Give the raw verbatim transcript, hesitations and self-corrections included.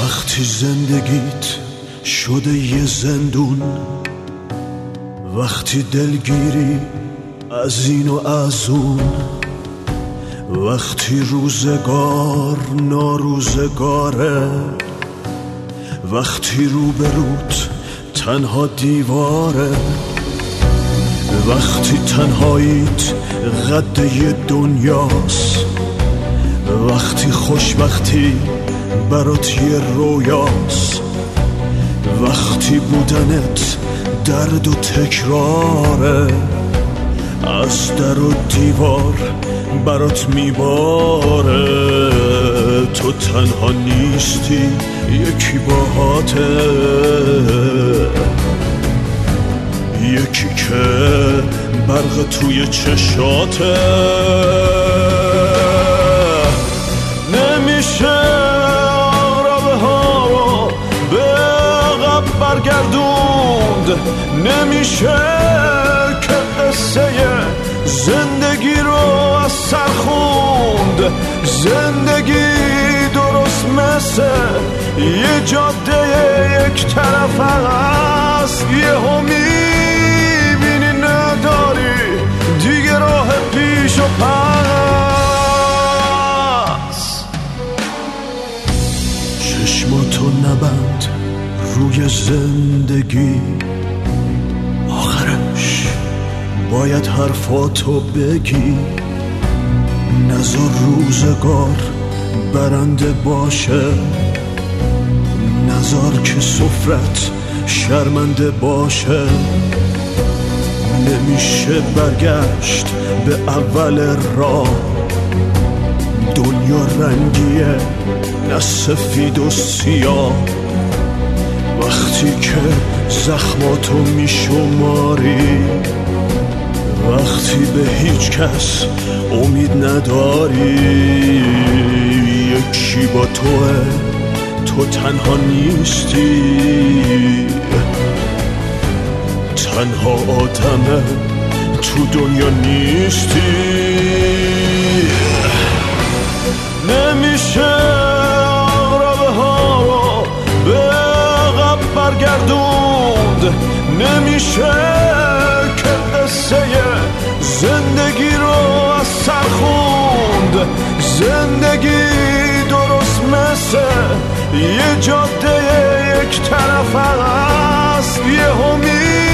وقتی زندگیت شده یه زندون، وقتی دلگیری از این و از اون، وقتی روزگار ناروزگاره، وقتی روبروت تنها دیواره، وقتی تنهاییت قده دنیاست، وقتی خوشبختی برات یه رویاست، وقتی بودنت درد و تکراره، از در و دیوار برات میباره، تو تنها نیستی یکی باهاته، یکی که برق توی چشاته. نمیشه آقربه ها رو به عقب برگردوند، نمیشه که قصه زندگی رو از سر خوند. زندگی درست مثل یه جاده یک طرف است، یه هم میبینی نداری دیگه راه پیش و پس. چشماتو نبند روی زندگی، آخرش باید حرفاتو بگی. نذار روزگار برنده باشه، نذار که سفرت شرمنده باشه. نمیشه برگشت به اول راه، دنیا رنگیه نه سفید و سیاه. وقتی که زخماتو میشماری، وقتی به هیچ کس امید نداری، یکی با توه، تو تنها نیستی، تنها آدمه تو دنیا نیستی. نمیشه آقربه ها رو به عقب برگردوند، نمیشه که قصه زندگی رو از سر خوند. زندگی درست مثل یه جاده یک طرف است، یه همی